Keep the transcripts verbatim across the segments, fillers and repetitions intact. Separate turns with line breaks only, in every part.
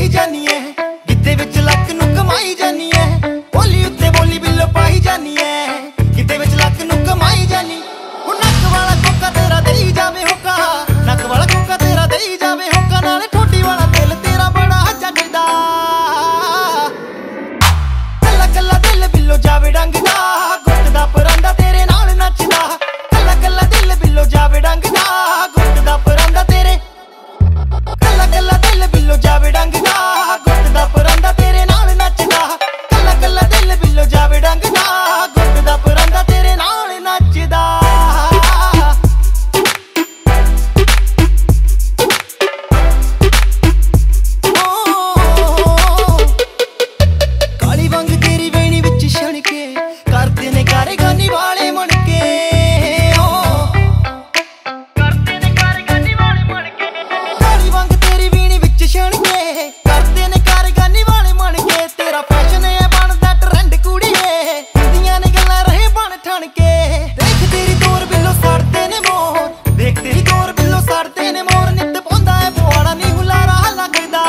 ਪਾਈ ਜਾਨੀ ਐ, ਗਿੱਧੇ ਵਿੱਚ ਲੱਕ ਨੂੰ ਕਮਾਈ ਜਾਨੀ ਐ, ਬੋਲੀ ਉੱਤੇ ਬੋਲੀ ਬਿੱਲੋ ਪਾਈ ਜਾਨੀ ਐ, ਗਿੱਧੇ ਵਿੱਚ ਲੱਕ ਨੂੰ ਕਮਾਈ ਜਾਨੀ। ਉਹ ਨੱਕ ਵਾਲਾ ਕੋਕਾ ਤੇਰਾ ਦੇਈ ਜਾਵੇ ਹੋਕਾ, ਨੱਕ ਵਾਲਾ ਕੋਕਾ ਤੇਰਾ ਦੇਈ ਜਾਵੇ ਹੋਕਾ, ਨਾਲੇ ਠੋਡੀ ਵਾਲਾ ਦਿਲ ਤੇਰਾ ਬੜਾ ਜੱਜਦਾ, ਕੱਲਾ ਕੱਲਾ ਦਿਲ ਬਿੱਲੋ ਜਾਵੇ ਡੰਗਦਾ, ਗੁੱਟ ਦਾ ਪਰਾਂਦਾ ਤੇਰੇ ਨਾਲ ਨੱਚਦਾ, ਕੱਲਾ ਕੱਲਾ ਦਿਲ ਬਿੱਲੋ ਜਾਵੇ ਡੰਗਦਾ, ਗੁੱਟ ਦਾ ਪਰਾਂਦਾ ਤੇਰੇ, ਕੱਲਾ ਕੱਲਾ ਦਿਲ ਬਿੱਲੋ ਜਾਵੇ ਡੰਗਦਾ, ਗੁੱਟ ਦਾ ਪਰਾਂਦਾ ਤੇਰੇ ਨਾਲ ਨੱਚਦਾ, ਕੱਲਾ ਕੱਲਾ ਦਿਲ ਬਿੱਲੋ ਜਾਵੇ ਡੰਗਦਾ, ਗੁੱਟ ਦਾ ਪਰਾਂਦਾ ਤੇਰੇ ਨਾਲ ਨੱਚਦਾ। ਕਾਲੀ ਵਾਂਗ ਤੇਰੀ ਵੇਣੀ ਵਿੱਚ ਛਣ ਕੇ ਕਰਦੇ ਨੇ ਕਾਰੇਗਾਨੀ ਵਾਲੇ ਮਣ ਕੇ, ਕਰਦੇ ਨੇ ਕਾਰੇਗਾਨੀ ਵਾਲੇ ਮਣ ਕੇ, ਕਾਲੀ ਵਾਂਗ ਤੇਰੀ ਵੇਣੀ ਵਿੱਚ ਛਣ ਕੇ ਕਰਦੇ ਨੇ ਕਾਰੇਗਾਨੀ ਵਾਲੇ ਮਣ ਕੇ, ਤੇਰਾ ਫੈਸ਼ਨ ਏ ਬਣਦਾ ਟਰੈਂਡ ਕੁੜੀਏ, ਹੁੰਦੀਆਂ ਨੇ ਗੱਲਾਂ ਰਹੇ ਬਣ ਠਣ ਕੇ, ਦੇਖ ਤੇਰੀ ਤੋਰ ਬਿੱਲੋ ਸੜਦੇ ਨੇ ਮੋਰ, ਦੇਖ ਤੇਰੀ ਤੋਰ ਬਿੱਲੋ ਸੜਦੇ ਨੇ ਮੋਰ, ਨਿੱਤ ਪਾਉਂਦਾ ਏ ਪਵਾੜਾ ਨੀ ਹੁਲਾਰਾ ਲੱਗਦਾ,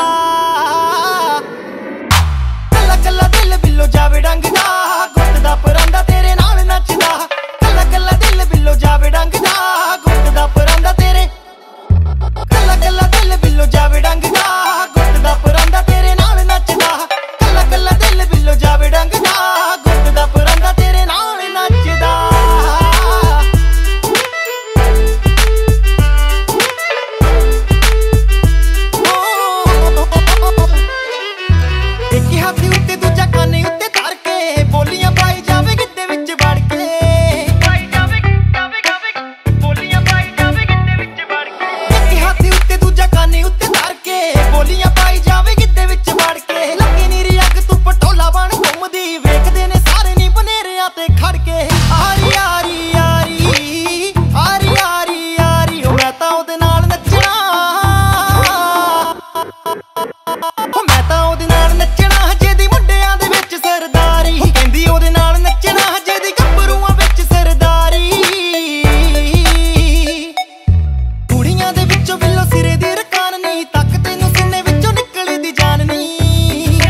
ਕੱਲਾ ਕੱਲਾ ਦਿਲ ਬਿੱਲੋ ਜਾਵੇ ਡੰਗਦਾ, ਗੁੱਟ ਦਾ ਪਰਾਂਦਾ ਤੇਰੇ ਨਾਲ ਨੱਚਦਾ, ਕੱਲਾ ਕੱਲਾ ਦਿਲ ਬਿੱਲੋ ਜਾਵੇ ਡੰਗਦਾ, ਗੁੱਟ ਦਾ ਪਰਾਂਦਾ ਤੇਰੇ, ਕੱਲਾ ਕੱਲਾ ਦਿਲ ਬਿੱਲੋ ਜਾਵੇ ਡੰਗਦਾ, ਗੁੱਟ ਦਾ ਪਰਾਂਦਾ ਤੇਰੇ ਨਾਲ ਨੱਚਦਾ, ਕੱਲਾ ਕੱਲਾ ਦਿਲ ਬਿੱਲੋ ਜਾਵੇ ਡੰਗਦਾ, ਗੁੱਟ ਦਾ ਪਰਾਂਦਾ ਤੇਰੇ ਨਾਲ ਨੱਚਦਾ। ਇੱਕ ਹੱਥ ਉੱਤੇ ਦੂਜਾ ਕੰਨ ਉੱਤੇ ਧਰ ਕੇ ਬੋਲੀਆਂ ਪਾਈ ਜਾਵੇ ਗਿੱਧੇ ਵਿੱਚ ਵੜ ਕੇ, ਪਾਈ ਜਾਵੇ ਜਾਵੇ ਜਾਵੇ ਬੋਲੀਆਂ ਪਾਈ ਜਾਵੇ ਗਿੱਧੇ ਵਿੱਚ ਵੜ ਕੇ, ਇੱਕ ਹੱਥ ਉੱਤੇ ਦੂਜਾ ਕੰਨ ਉੱਤੇ ਧਰ ਕੇ ਬੋਲੀਆਂ ਪਾਈ ਜਾਵੇ ਗਿੱਧੇ ਵਿੱਚ ਵੜ ਕੇ, ਲੱਗੇ ਨੀਰੀ ਅੱਗ ਤੂੰ ਪਟੋਲਾ ਬਣ ਘੁੰਮਦੀ, ਵੇਖਦੇ ਨੇ ਸਾਰੇ ਨੀ ਬਨੇਰਿਆਂ ਤੇ ਖੜ ਕੇ, ਆਰੀ ਆਰੀ ਆਰੀ ਆਰੀ ਆਰੀ ਆਰੀ ਹੋ ਮੈਂ ਤਾਂ ਉਹਦੇ ਨਾਲ ਨੱਚਣਾ, ਹੋ ਮੈਂ ਤਾਂ ਉਹਦੇ ਨਾਲ ਨੱਚਣਾ ਹਜੇ ਦੀ ਮੁੰਡਿਆਂ ਦੇ ਵਿੱਚ ਸਰਦਾਰੀ, ਕਹਿੰਦੀ ਉਹਦੇ ਨਾਲ ਨੱਚਣਾ ਹਜੇ ਦੀ ਗੱਭਰੂਆਂ ਵਿੱਚ ਸਰਦਾਰੀ, ਕੁੜੀਆਂ ਦੇ ਵਿੱਚੋਂ ਬਿੱਲੋ ਸਿਰੇ ਦੀ ਰਕਾਨ ਨਹੀਂ, ਤੱਕ ਤੈਨੂੰ ਸੀਨੇ ਵਿੱਚੋਂ ਨਿਕਲੀ ਦੀ ਜਾਨ ਨਹੀਂ,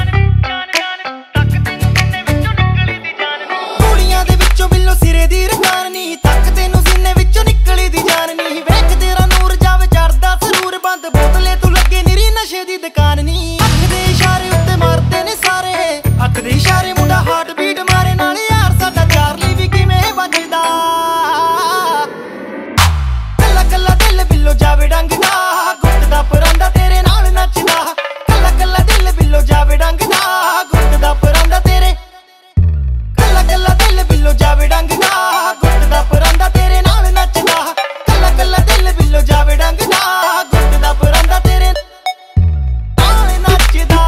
ਕੁੜੀਆਂ ਦੇ ਵਿੱਚੋਂ ਬਿੱਲੋ ਸਿਰੇ ਦੀ ਰਕਾਨ ਨਹੀਂ, ਤੱਕ ਤੈਨੂੰ ਸੀਨੇ ਵਿੱਚੋਂ ਨਿਕਲੀ ਦੀ ਜਾਨ ਨਹੀਂ, ਵੇਖ ਤੇਰਾ ਨੂਰ ਜਾਵੇ ਚੜਦਾ ਸਰੂਰ, ਬੰਦ ਬੋਤਲੇ ਤੂੰ ਲੱਗੇ ਨਿਰੀ ਨਸ਼ੇ ਦੀ ਦੁਕਾਨ ਨਹੀਂ, ਅੱਖ ਦੇ ਇਸ਼ਾਰੇ ਉੱਤੇ ਮਾਰਦੇ ਨੇ ਸਾਰੇ, ਅੱਖ ਦੇ ਇਸ਼ਾਰੇ ਮੁੰਡਾ ਹਾਰਟ ਬੀਟ ਮਾਰੇ, ਨਾਲ ਯਾਰ ਸਾਡਾ ਚਾਰਲੀ ਵੀ ਕਿਵੇਂ ਵੱਜਦਾ, ਕੱਲਾ ਕੱਲਾ ਦਿਲ ਬਿੱਲੋ ਜਾਵੇ ਡੰਗਦਾ, ਗੁੱਟ ਦਾ ਪਰਾਂਦਾ ਤੇਰੇ ਨਾਲ ਨੱਚਦਾ, ਕੱਲਾ ਕੱਲਾ ਦਿਲ ਬਿੱਲੋ ਜਾਵੇ ਡੰਗਦਾ, ਗੁੱਟ ਦਾ ਪਰਾਂਦਾ ਤੇਰੇ, ਕੱਲਾ ਕੱਲਾ ਦਿਲ ਬਿੱਲੋ ਜਾਵੇ ਡੰਗਦਾ, ਗੁੱਟ ਦਾ ਪਰਾਂਦਾ ਤੇਰੇ ਨਾਲ ਨੱਚਦਾ, ਕੱਲਾ ਕੱਲਾ ਦਿਲ ਬਿੱਲੋ ਜਾਵੇ ਡੰਗਦਾ, ਗੁੱਟ ਦਾ ਪਰਾਂਦਾ ਤੇਰੇ ਨਾਲ ਨੱਚਦਾ।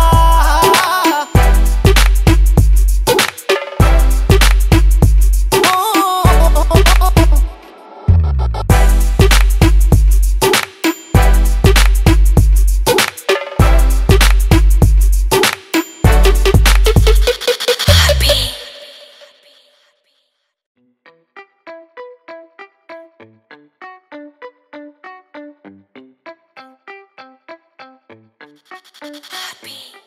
Happy.